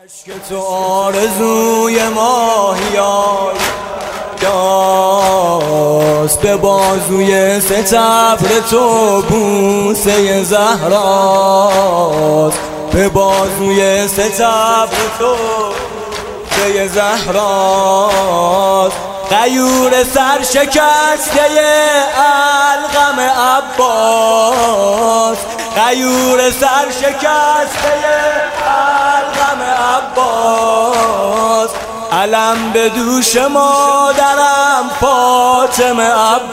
عشق تو آرزوی ماهیای داست، به بازوی ستبر تو بوسه زهراست، به بازوی ستبر تو بوسه زهراست. غیور سرشکسته القم عباس، غیور سرشکسته القم عباس. علم به دوش مادرم فاطمه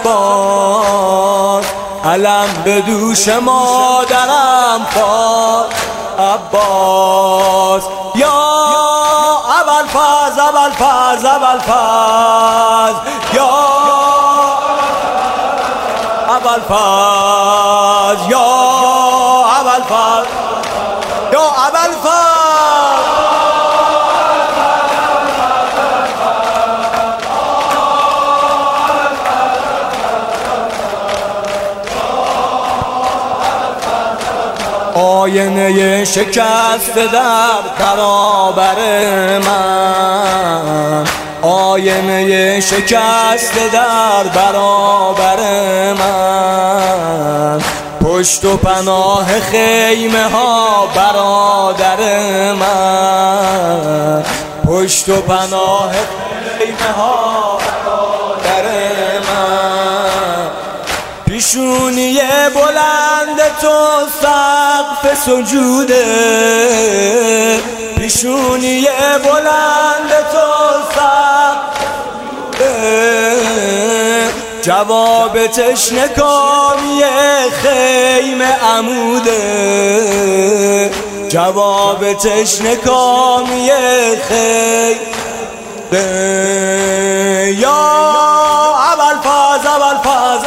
عباس، علم به دوش مادرم فاطمه عباس. یا ابوالفضل ابوالفضل ابوالفضل، یا ابوالفضل، یا ابوالفضل، یا ابوالفضل. آینه شکسته در برابر من، آینه شکسته در برابر من. پشت و پناه خیمه ها برادر من، پشت و پناه خیمه ها برادر من. پیشونی بلند تو سقف سجوده، پیشونی بلند تو سقف سجوده. جواب تشنکامی خیمه عموده، جواب تشنکامی خیمه. یا ابوالفضل ابوالفضل،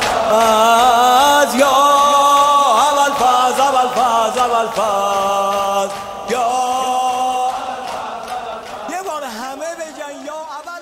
یا ابوالفضل ابوالفضل ابوالفضل، یا یه بار همه بگن یا ابوالفضل.